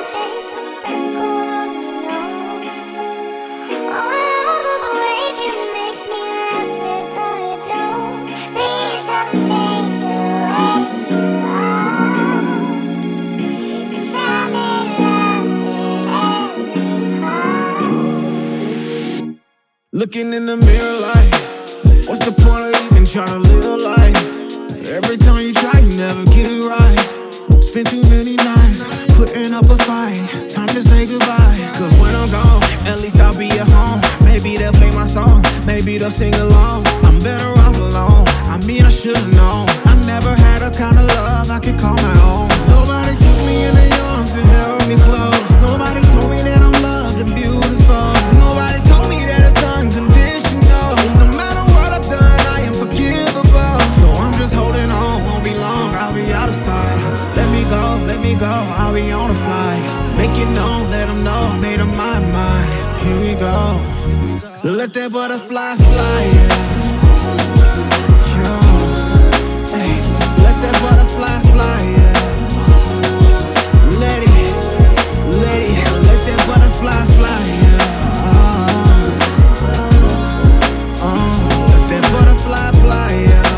chase the freckle on your nose. Oh, I love the ways you make me laugh with all your jokes. Please don't change the way you are, 'cause I'm in love with every heart. Looking in the mirror like, what's the point of even trying to live life? Every time you try, you never get it right. Spend too many nights putting up a fight. Time to say goodbye, 'cause when I'm gone, at least I'll be at home. Maybe they'll play my song, maybe they'll sing along. I'm better off alone, I mean I should've known. I never had a kind of love I could call my own. Nobody took me in their arms and held me close. Nobody told me that I'm loved and beautiful. Nobody told me that it's unconditional. No matter what I've done, I am forgivable. So I'm just holding on, won't be long, I'll be out of sight. Let me go, I'll be on a flight. Make it known, let them know, made up my mind. Here we go, let that butterfly fly, yeah. Yo, hey, let that butterfly fly, yeah. Let that butterfly fly, yeah. Let that butterfly fly, yeah.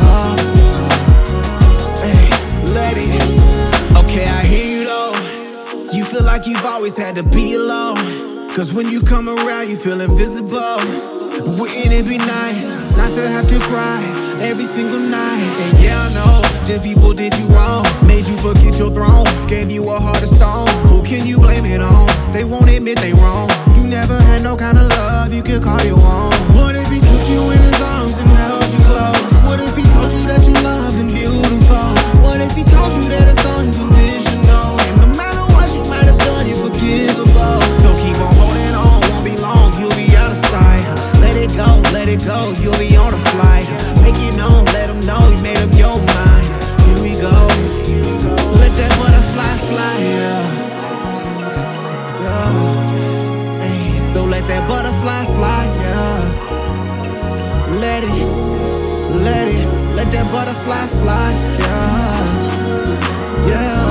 Hey, let it. Okay, I hear you though. You feel like you've always had to be alone, 'cause when you come around you feel invisible. Wouldn't it be nice not to have to cry every single night? And yeah, I know that people did you wrong, made you forget your throne, gave you a heart of stone. Who can you blame it on? They won't admit they wrong. You never had no kind of love you could call your own. What if he took you in his arms and held you close? What if he told you that you loved and beautiful? What if he told you that it's unconditional? And no matter what you might have done, you're forgivable. So keep on holding on, won't be long, you'll be out of sight. Let it go, you'll be on a flight. Make it known, let them know you made up your mind. Here we go, let that butterfly fly, yeah. Hey, so let that butterfly fly, yeah. Let that butterfly fly, yeah. Yeah.